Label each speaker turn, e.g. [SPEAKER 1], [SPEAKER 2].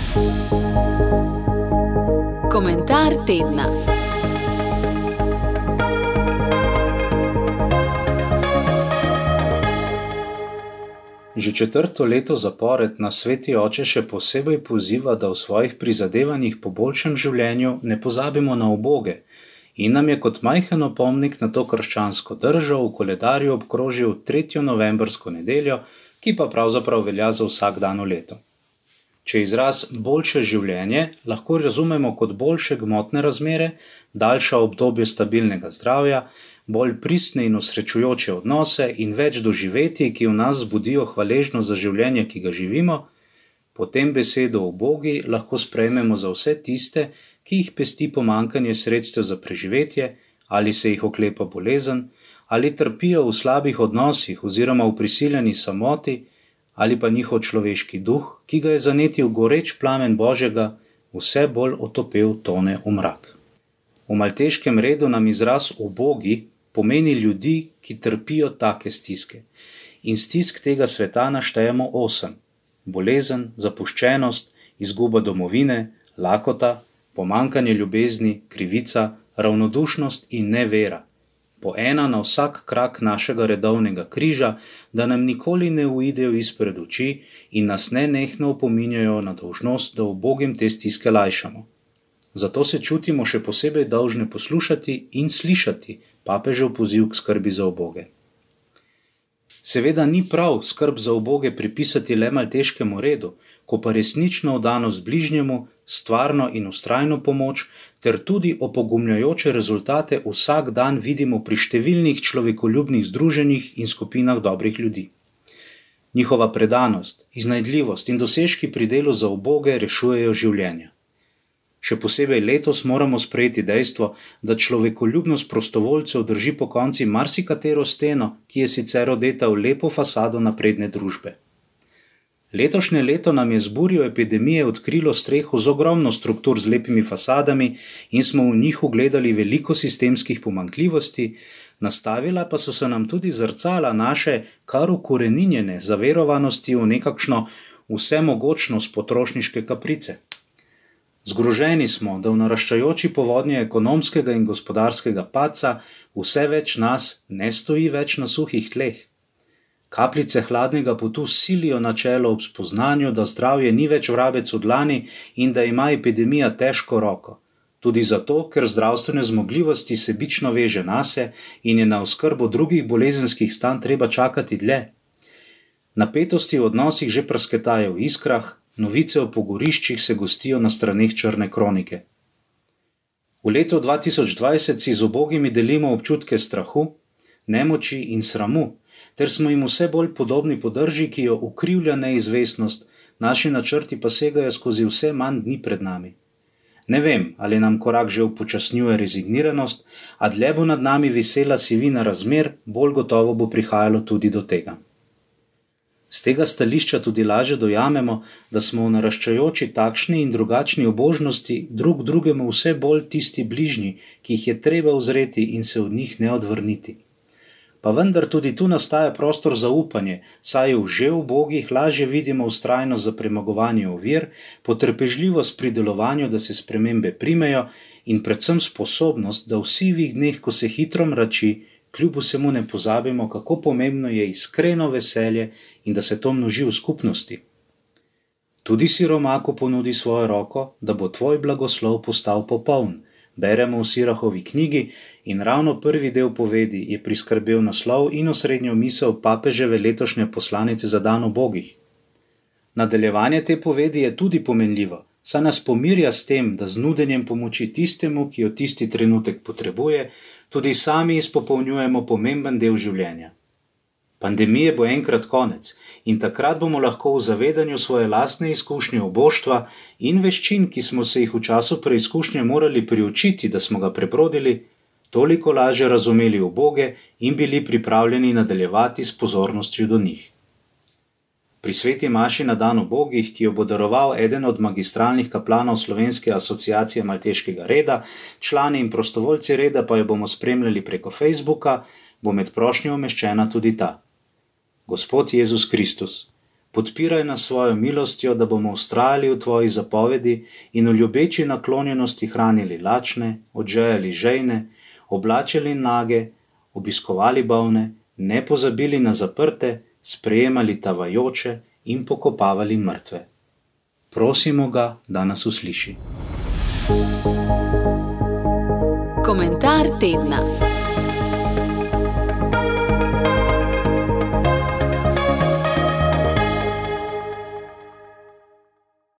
[SPEAKER 1] Komentar tedna. Že 4. leto zapored nas Sveti Oče še posebej poziva, da v svojih prizadevanjih po boljšem življenju ne pozabimo na uboge in nam je kot majhen opomnik na to krščansko držo v koledarju obkrožil 3. novembrsko nedeljo, ki pa pravzaprav velja za vsak dan v letu. Če izraz boljše življenje lahko razumemo kot boljše gmotne razmere, daljša obdobje stabilnega zdravja, bolj pristne in osrečujoče odnose in več doživetij, ki v nas zbudijo hvaležnost za življenje, ki ga živimo, potem besedo ubogi lahko sprejmemo za vse tiste, ki jih pesti pomanjkanje sredstev za preživetje, ali se jih oklepa bolezen, ali trpijo v slabih odnosih oziroma v prisiljeni samoti, ali pa njihov človeški duh, ki ga je zanetil goreč plamen Božjega, vse bolj otopel tone v mrak. V malteškem redu nam izraz ubogi pomeni ljudi, ki trpijo take stiske. In stisk tega sveta naštejemo 8. Bolezen, zapuščenost, izguba domovine, lakota, pomanjkanje ljubezni, krivica, ravnodušnost in nevera. Po ena na vsak krak našega redovnega križa, da nam nikoli ne uidejo izpred oči in nas nenehno opominjajo na dolžnost, da ubogim te stiske lajšamo. Zato se čutimo še posebej dolžni poslušati in slišati papežev poziv k skrbi za uboge. Seveda ni prav skrb za uboge pripisati le malteškemu redu, ko pa resnično vdanost bližnjemu, stvarno in vztrajno pomoč ter tudi opogumljajoče rezultate vsak dan vidimo pri številnih človekoljubnih združenjih in skupinah dobrih ljudi. Njihova predanost, iznajdljivost in dosežki pri delu za uboge rešujejo življenja. Še posebej letos moramo sprejeti dejstvo, da človekoljubnost prostovoljcev drži pokonci marsikatero steno, ki je sicer odeta v lepo fasado napredne družbe. Letošnje leto nam je z burjo epidemije odkrilo streho z ogromno struktur z lepimi fasadami in smo v njih ugledali veliko sistemskih pomanjkljivosti, nastavila pa so se nam tudi zrcala naše kar ukoreninjene zaverovanosti v nekakšno vsemogočnost potrošniške kaprice. Zgroženi smo, da v naraščajoči povodnji ekonomskega in gospodarskega padca vse več nas ne stoji več na suhih tleh. Kapljice hladnega potu silijo na čelo ob spoznanju, da zdravje ni več vrabec v dlani in da ima epidemija težko roko. Tudi zato, ker zdravstvene zmogljivosti sebično veže nase in je na oskrbo drugih bolezenskih stanj treba čakati dlje. Napetosti v odnosih že prasketajo v iskrah, novice o pogoriščih se gostijo na straneh črne kronike. V letu 2020 si z ubogimi delimo občutke strahu, nemoči in sramu, ter smo jim vse bolj podobni po drži, ki jo ukrivlja neizvestnost, naši načrti pa segajo skozi vse manj dni pred nami. Ne vem, ali nam korak že upočasnjuje rezigniranost, a dlje bo nad nami visela sivina razmer, bolj gotovo bo prihajalo tudi do tega. Z tega stališča tudi lažje dojamemo, da smo v naraščajoči takšni in drugačni ubožnosti drug drugemu vse bolj tisti bližnji, ki jih je treba uzreti in se od njih ne odvrniti. Pa vendar tudi tu nastaja prostor za upanje, saj v že ubogih lažje vidimo vztrajnost za premagovanje ovir, potrpežljivost pri delovanju, da se spremembe primejo in predvsem sposobnost, da v sivih dneh, ko se hitro mrači, kljub vsemu ne pozabimo, kako pomembno je iskreno veselje in da se to množi v skupnosti. Tudi siromaku ponudi svojo roko, da bo tvoj blagoslov postal popoln. Beremo v Sirahovi knjigi in ravno prvi del povedi je priskrbel naslov in osrednjo misel papeževe letošnje poslanice za dan ubogih. Nadaljevanje te povedi je tudi pomenljivo, saj nas pomirja s tem, da z nudenjem pomoči tistemu, ki jo tisti trenutek potrebuje, tudi sami izpopolnjujemo pomemben del življenja. Pandemije bo enkrat konec in takrat bomo lahko v zavedanju svoje lastne izkušnje uboštva in veščin, ki smo se jih v času preizkušnje morali priučiti, da smo ga prebrodili, toliko lažje razumeli uboge in bili pripravljeni nadaljevati s pozornostjo do njih. Pri sveti maši na dan ubogih, ki jo bo daroval eden od magistralnih kaplanov Slovenske asociacije malteškega reda, člani in prostovoljci reda pa jo bomo spremljali preko Facebooka, bo med prošnjo umeščena tudi ta. Gospod Jezus Kristus, Podpiraj nas svojo milostjo, da bomo vztrajali v tvoji zapovedi in v ljubeči naklonjenosti hranili lačne, odžejali žejne, oblačili nage, obiskovali bolne, ne pozabili na zaprte, sprejemali tavajoče in pokopavali mrtve. Prosimo ga, da nas usliši.
[SPEAKER 2] Komentar tedna.